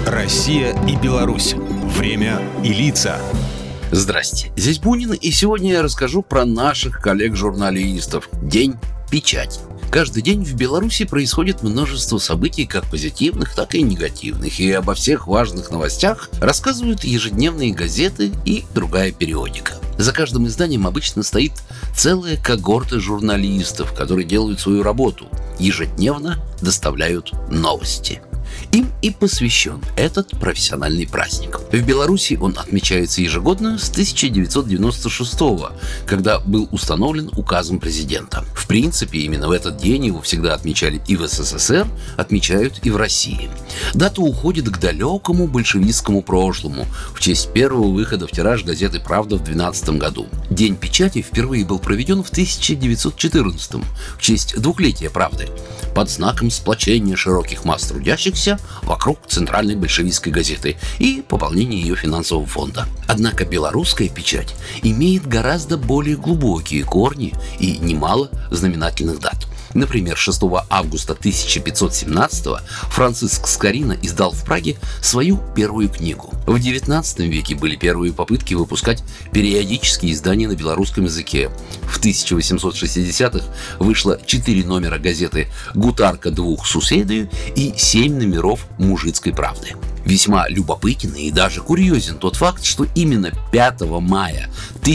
Россия и Беларусь. Время и лица. Здрасте, здесь Бунин, и сегодня я расскажу про наших коллег-журналистов. День печати. Каждый день в Беларуси происходит множество событий, как позитивных, так и негативных, и обо всех важных новостях рассказывают ежедневные газеты и другая периодика. За каждым изданием обычно стоит целая когорта журналистов, которые делают свою работу, ежедневно доставляют новости. Им и посвящен этот профессиональный праздник. В Беларуси он отмечается ежегодно с 1996 года, когда был установлен указом президента. В принципе, именно в этот день его всегда отмечали и в СССР, отмечают и в России. Дата уходит к далекому большевистскому прошлому, в честь первого выхода в тираж газеты «Правда» в 2012 году. День печати впервые был проведен в 1914 в честь 200-летия «Правды», под знаком сплочения широких масс трудящихся вокруг центральной большевистской газеты и пополнения ее финансового фонда. Однако белорусская печать имеет гораздо более глубокие корни и немало знаменательных дат. Например, 6 августа 1517 Франциск Скорина издал в Праге свою первую книгу. В XIX веке были первые попытки выпускать периодические издания на белорусском языке. В 1860-х вышло 4 номера газеты «Гутарка двух суседей» и 7 номеров «Мужицкой правды». Весьма любопытен и даже курьезен тот факт, что именно 5 мая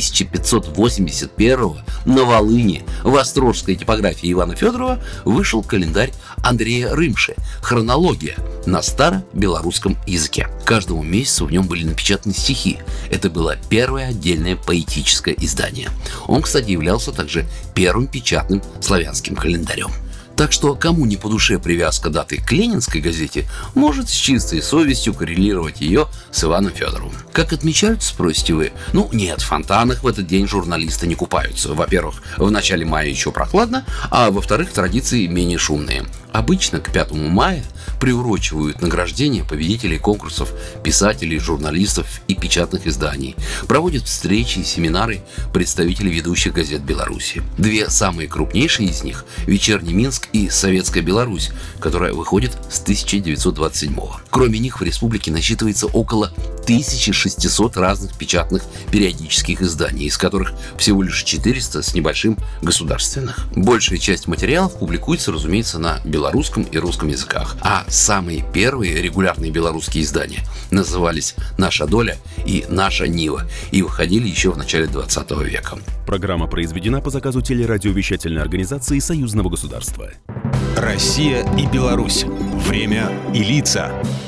1581 на Волыни в острожской типографии Ивана Федорова вышел календарь Андрея Рымши «Хронология» на старо-белорусском языке. Каждому месяцу в нем были напечатаны стихи. Это было первое отдельное поэтическое издание. Он, кстати, являлся также первым печатным славянским календарем. Так что кому не по душе привязка даты к ленинской газете, может с чистой совестью коррелировать ее с Иваном Федоровым. Как отмечают, спросите вы? Нет, в фонтанах в этот день журналисты не купаются. Во-первых, в начале мая еще прохладно, а во-вторых, традиции менее шумные. Обычно к 5 мая приурочивают награждение победителей конкурсов писателей, журналистов и печатных изданий. Проводят встречи и семинары представителей ведущих газет Беларуси. Две самые крупнейшие из них – «Вечерний Минск» и «Советская Беларусь», которая выходит с 1927 года. Кроме них в республике насчитывается около 1600 разных печатных периодических изданий, из которых всего лишь 400 с небольшим государственных. Большая часть материалов публикуется, разумеется, на белорусском и русском языках, а самые первые регулярные белорусские издания назывались «Наша доля» и «Наша Нива» и выходили еще в начале 20 века. Программа произведена по заказу телерадиовещательной организации Союзного государства. Россия и Беларусь. Время и лица.